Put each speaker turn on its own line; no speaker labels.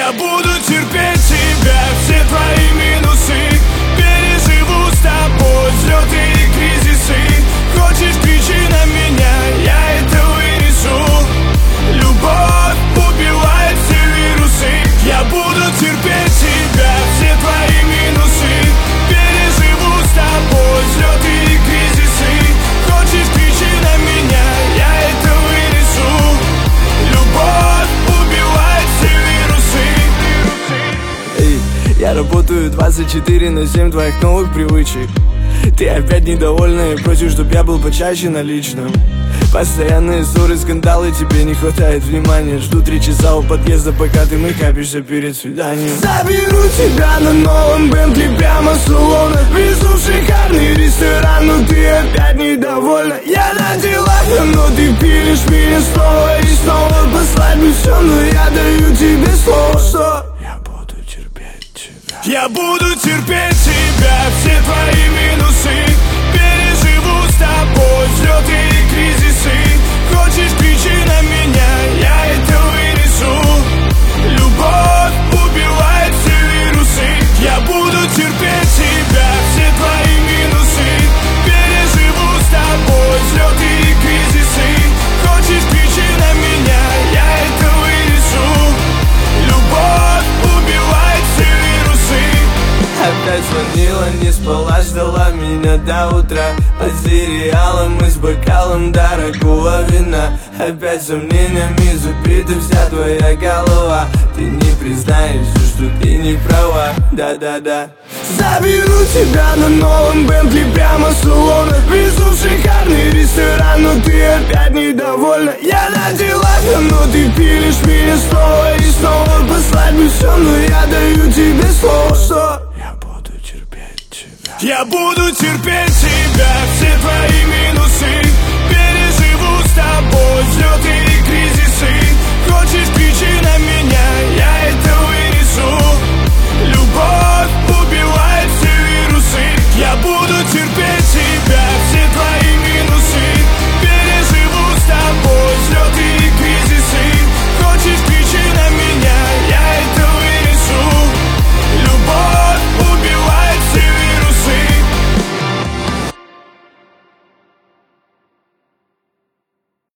Я буду терпеть тебя, все твои минусы. Переживу с тобой взлеты и кризисы. Хочешь, кричи на меня, я это вынесу. Любовь убивает все вирусы. Я буду терпеть тебя, все твои минусы. Переживу с тобой взлеты и кризисы. Хочешь, кричи на меня, я это вынесу. Любовь убивает все вирусы.
Эй, я работаю 24/7 твоих новых привычек. Ты опять недовольна и просишь, чтоб я был почаще на личном. Постоянные ссоры, скандалы, тебе не хватает внимания. Жду 3 часа у подъезда, пока ты мейкапишься перед свиданием.
Заберу тебя на новом Бентли прямо с салона. Везу в шикарный ресторан, но ты опять недовольна. Я на делах, но ты пилишь меня снова и снова. Послать бы все, но я даю тебе слово, что
я буду терпеть тебя.
Я буду терпеть тебя, все твои минусы. Переживу с тобой взлеты и кризисы. Хочешь, кричи на меня, я это вынесу. Любовь убивает все вирусы. Я буду терпеть тебя, все твои минусы. Переживу с тобой взлеты и кризисы. Хочешь, кричи на меня, я это вынесу. Любовь убивает все вирусы.
Опять звонила, не спала, ждала меня до утра. Под сериалом и с бокалом дорогого вина. Опять сомнениями забита вся твоя голова. Ты не признаешься, что ты не права, да-да-да.
Заберу тебя на новом Бентли прямо с салона. Везу в шикарный ресторан, но ты опять недовольна. Я на делах, но ты пилишь меня снова и снова. Послать бы все, но я даю тебе слово, что
я буду терпеть тебя.
Я буду терпеть тебя, все твои минусы. Переживу с тобой взлеты и кризисы. Хочешь, кричи на меня,